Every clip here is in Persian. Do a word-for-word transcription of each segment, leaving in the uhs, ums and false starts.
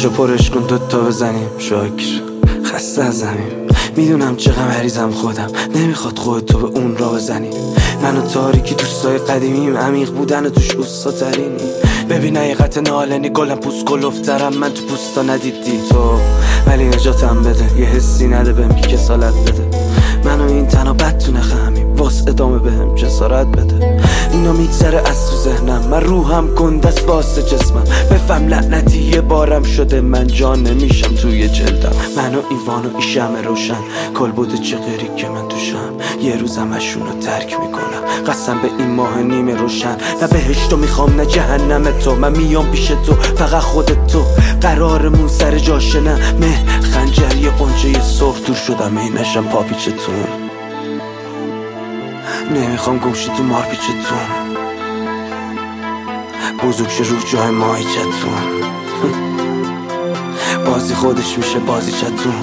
جاشو پرش کن دوتا بزنیم شاکر خسته از زمین. میدونم چقدر مریضم خودم نمیخواد خودتو به اون را بزنی. من و تاریکی دوستای قدیمیم عمیق بودن و توش اوستا ترینی. ببین حقیقت نالنی گلم پوست کلوفترم من تو پوستا ندیدی تو، ولی نجاتم بده یه حسی نده بهم که کسالت بده. منو این تنها بد تو نخمیم واس ادامه بهم جسارت بده. اینا میگذره از تو ذهنم من روحم گندست واسه جسمم. بفهم لعنتی یه بارم شده من جان نمیشم توی جلدم. منو ایوان و این شمع روشن کل بوده چه غیری که من توشم. یه روزم اشونو ترک میکنم قسم به این ماه نیمه روشن. نه بهشتو میخوام نه جهنم تو، من میام پیش تو فقط خودت تو. قرارمون سر جاشه نه مه خنجر یه قنچه سرخ دور شدم این نشم پاپیچتون. نمیخوام گمشی تو مار پیچتون بزرگ شه رو جای ماهیچتون. بازی خودش میشه بازی چتون.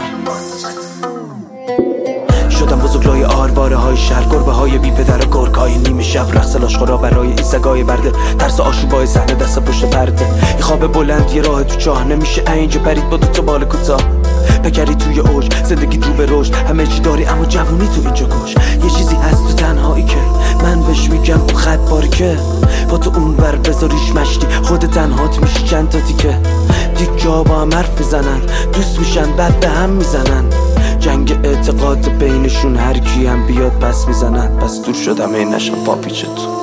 شدم بزرگ لای آرواره های شهر گربه های بی پدر و گرگ های نیمه شب رقص لاشخورا برای این سگای برده. ترس آشوبای صحنه دست پشت پرده. این خواب بلند یه راه تو چاه نمیشه اینجا پرید با دوتا بال کوتاه. بگری توی اوج زندگی رو به رشد همه چی داری اما جوونی تو اینجا کش. یه چیزی هست تو تنهایی که من بهش میگم اون خط باری که با تو اون ور بذاریش مشتی خود تنهات میشی چند تا تیکه. دیگه با هم حرف میزنن دوست میشن بعد به هم میزنن. جنگ اعتقاد بینشون هر کی هم بیاد پس میزنن. پس دور شدم این نشم پاپیچتون.